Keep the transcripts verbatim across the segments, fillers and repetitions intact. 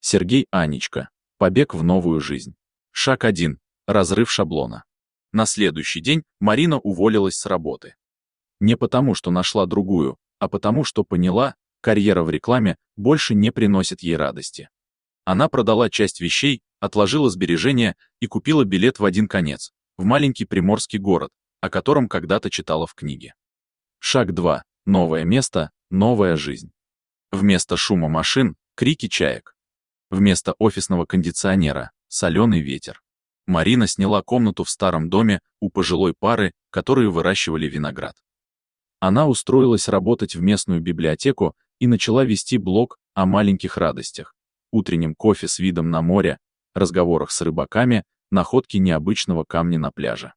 Сергей Анечка. Побег в новую жизнь. Шаг один. Разрыв шаблона. На следующий день Марина уволилась с работы. Не потому, что нашла другую, а потому, что поняла, карьера в рекламе больше не приносит ей радости. Она продала часть вещей, отложила сбережения и купила билет в один конец, в маленький приморский город, о котором когда-то читала в книге. Шаг два. Новое место, новая жизнь. Вместо шума машин — крики чаек. Вместо офисного кондиционера — соленый ветер. Марина сняла комнату в старом доме у пожилой пары, которые выращивали виноград. Она устроилась работать в местную библиотеку и начала вести блог о маленьких радостях, утреннем кофе с видом на море, разговорах с рыбаками, находке необычного камня на пляже.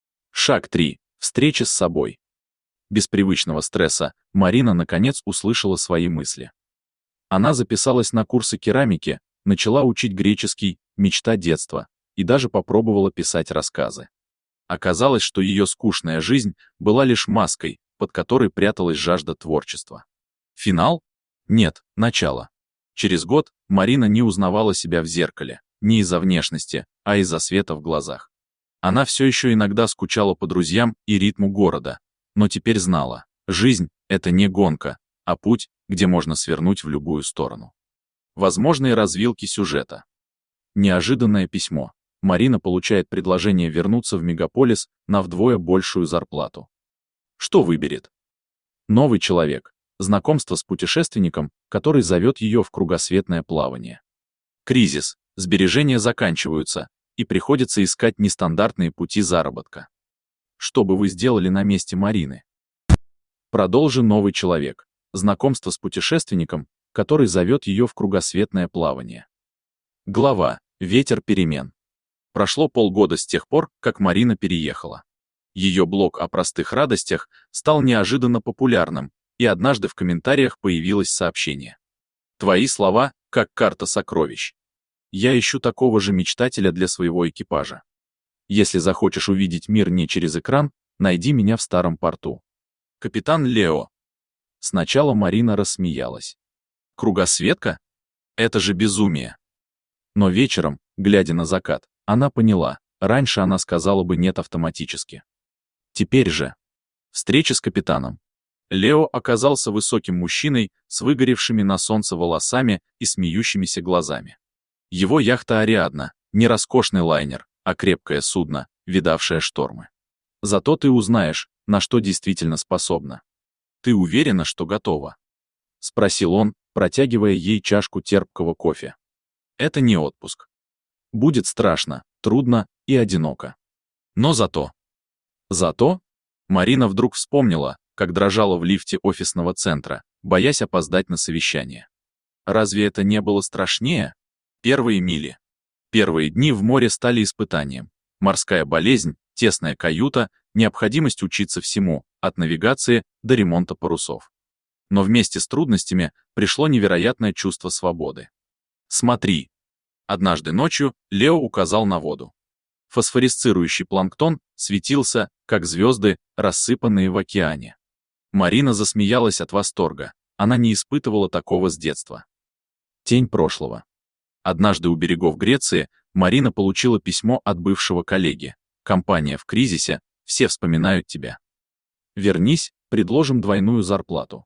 Шаг три. Встреча с собой. Без привычного стресса Марина наконец услышала свои мысли. Она записалась на курсы керамики, начала учить греческий, мечта детства, и даже попробовала писать рассказы. Оказалось, что ее скучная жизнь была лишь маской, под которой пряталась жажда творчества. Финал? Нет, начало. Через год Марина не узнавала себя в зеркале, не из-за внешности, а из-за света в глазах. Она все еще иногда скучала по друзьям и ритму города, но теперь знала, жизнь — это не гонка, а путь, где можно свернуть в любую сторону. Возможные развилки сюжета. Неожиданное письмо. Марина получает предложение вернуться в мегаполис на вдвое большую зарплату. Что выберет? Новый человек. Знакомство с путешественником, который зовет ее в кругосветное плавание. Кризис. Сбережения заканчиваются, и приходится искать нестандартные пути заработка. Что бы вы сделали на месте Марины? Продолжи новый человек. Знакомство с путешественником, который зовет ее в кругосветное плавание. Глава. Ветер перемен. Прошло полгода с тех пор, как Марина переехала. Ее блог о простых радостях стал неожиданно популярным, и однажды в комментариях появилось сообщение. Твои слова, как карта сокровищ. Я ищу такого же мечтателя для своего экипажа. Если захочешь увидеть мир не через экран, найди меня в старом порту. Капитан Лео. Сначала Марина рассмеялась. Кругосветка? Это же безумие. Но вечером, глядя на закат, она поняла, раньше она сказала бы нет автоматически. Теперь же. Встреча с капитаном. Лео оказался высоким мужчиной с выгоревшими на солнце волосами и смеющимися глазами. Его яхта «Ариадна» — не роскошный лайнер, а крепкое судно, видавшее штормы. Зато ты узнаешь, на что действительно способна. Ты уверена, что готова? Спросил он, протягивая ей чашку терпкого кофе. Это не отпуск. Будет страшно, трудно и одиноко. Но зато... Зато? Марина вдруг вспомнила, как дрожала в лифте офисного центра, боясь опоздать на совещание. Разве это не было страшнее? Первые мили. Первые дни в море стали испытанием. Морская болезнь, тесная каюта, необходимость учиться всему, от навигации до ремонта парусов. Но вместе с трудностями пришло невероятное чувство свободы. Смотри. Однажды ночью Лео указал на воду. Фосфорисцирующий планктон светился, как звезды, рассыпанные в океане. Марина засмеялась от восторга. Она не испытывала такого с детства. Тень прошлого. Однажды у берегов Греции Марина получила письмо от бывшего коллеги. Компания в кризисе, все вспоминают тебя. Вернись, предложим двойную зарплату.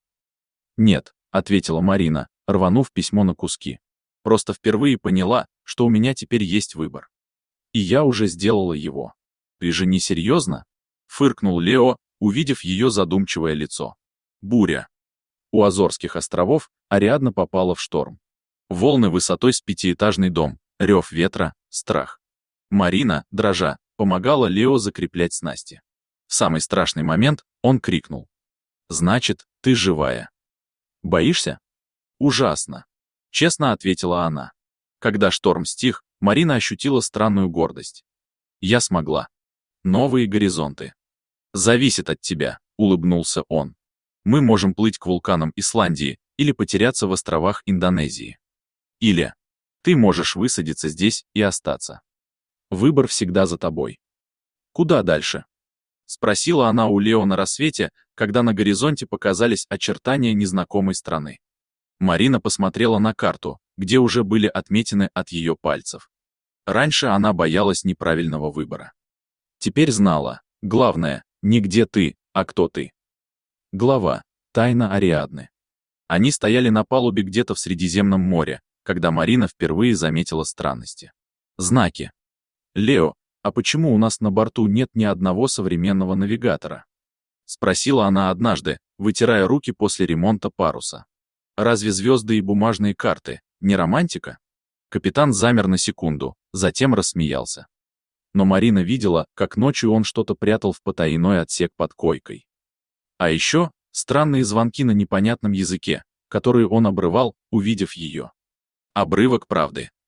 Нет, ответила Марина, рванув письмо на куски. Просто впервые поняла, что у меня теперь есть выбор. И я уже сделала его. Ты же не серьезно? Фыркнул Лео, увидев ее задумчивое лицо. Буря. У Азорских островов Ариадна попала в шторм. Волны высотой с пятиэтажный дом, рев ветра, страх. Марина, дрожа, помогала Лео закреплять снасти. В самый страшный момент он крикнул. «Значит, ты живая». «Боишься?» «Ужасно», — честно ответила она. Когда шторм стих, Марина ощутила странную гордость. «Я смогла. Новые горизонты». «Зависит от тебя», — улыбнулся он. «Мы можем плыть к вулканам Исландии или потеряться в островах Индонезии. Или ты можешь высадиться здесь и остаться. Выбор всегда за тобой. Куда дальше?» Спросила она у Лео на рассвете, когда на горизонте показались очертания незнакомой страны. Марина посмотрела на карту, где уже были отметины от ее пальцев. Раньше она боялась неправильного выбора. Теперь знала, главное, не где ты, а кто ты. Глава. Тайна Ариадны. Они стояли на палубе где-то в Средиземном море, когда Марина впервые заметила странности. Знаки. «Лео, а почему у нас на борту нет ни одного современного навигатора?» — спросила она однажды, вытирая руки после ремонта паруса. «Разве звезды и бумажные карты не романтика?» Капитан замер на секунду, затем рассмеялся. Но Марина видела, как ночью он что-то прятал в потайной отсек под койкой. А еще странные звонки на непонятном языке, которые он обрывал, увидев ее. Обрывок правды.